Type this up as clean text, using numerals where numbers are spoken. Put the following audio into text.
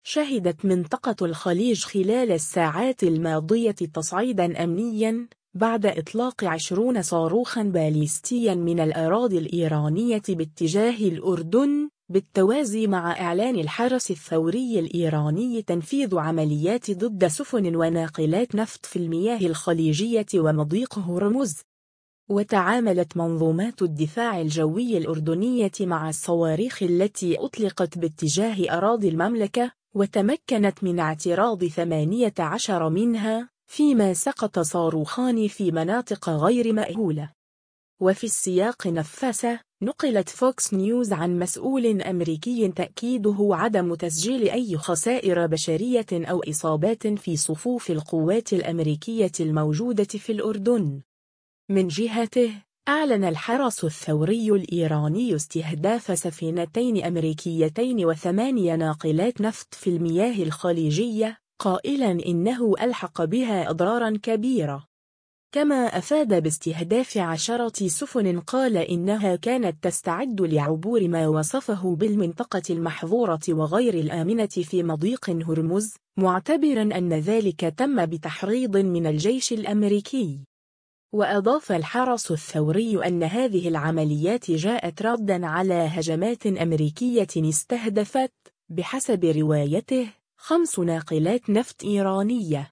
شهدت منطقة الخليج خلال الساعات الماضية تصعيداً أمنياً بعد إطلاق 20 صاروخاً باليستياً من الأراضي الإيرانية باتجاه الأردن، بالتوازي مع إعلان الحرس الثوري الإيراني تنفيذ عمليات ضد سفن وناقلات نفط في المياه الخليجية ومضيق هرمز. وتعاملت منظومات الدفاع الجوي الأردنية مع الصواريخ التي أطلقت باتجاه أراضي المملكة، وتمكنت من اعتراض 18 منها، فيما سقط صاروخان في مناطق غير مأهولة. وفي السياق نفسه، نقلت فوكس نيوز عن مسؤول أمريكي تأكيده عدم تسجيل أي خسائر بشرية أو إصابات في صفوف القوات الأمريكية الموجودة في الأردن. من جهته، أعلن الحرس الثوري الإيراني استهداف سفينتين أمريكيتين و8 ناقلات نفط في المياه الخليجية، قائلاً إنه ألحق بها أضراراً كبيرة. كما أفاد باستهداف 10 سفن قال إنها كانت تستعد لعبور ما وصفه بالمنطقة المحظورة وغير الآمنة في مضيق هرمز، معتبراً أن ذلك تم بتحريض من الجيش الأمريكي. وأضاف الحرس الثوري أن هذه العمليات جاءت رداً على هجمات أمريكية استهدفت، بحسب روايته، 5 ناقلات نفط إيرانية.